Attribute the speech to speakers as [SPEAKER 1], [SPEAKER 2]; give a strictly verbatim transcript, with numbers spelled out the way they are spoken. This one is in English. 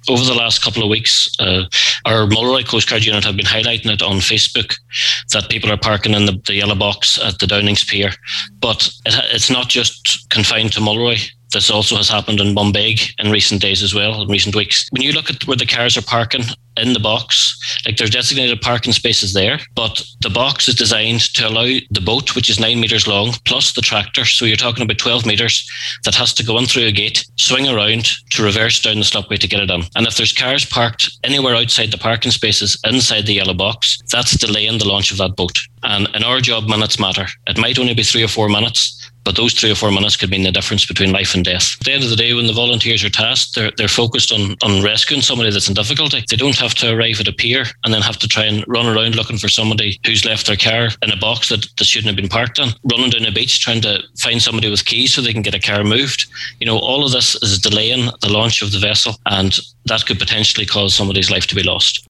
[SPEAKER 1] over the last couple of weeks, uh, our Mulroy Coast Guard unit have been highlighting it on Facebook that people are parking in the, the yellow box at the Downings Pier. But it, it's not just confined to Mulroy. This also has happened in Bombay in recent days as well, in recent weeks. When you look at where the cars are parking in the box, like there's designated parking spaces there, but the box is designed to allow the boat, which is nine metres long, plus the tractor, so you're talking about twelve metres, that has to go in through a gate, swing around to reverse down the slopeway to get it in. And if there's cars parked anywhere outside the parking spaces inside the yellow box, that's delaying the launch of that boat. And in our job, minutes matter. It might only be three or four minutes, but those three or four minutes could mean the difference between life and death. At the end of the day, when the volunteers are tasked, they're they're focused on, on rescuing somebody that's in difficulty. They don't have to arrive at a pier and then have to try and run around looking for somebody who's left their car in a box that, that shouldn't have been parked in, running down a beach trying to find somebody with keys so they can get a car moved. You know, all of this is delaying the launch of the vessel, and that could potentially cause somebody's life to be lost.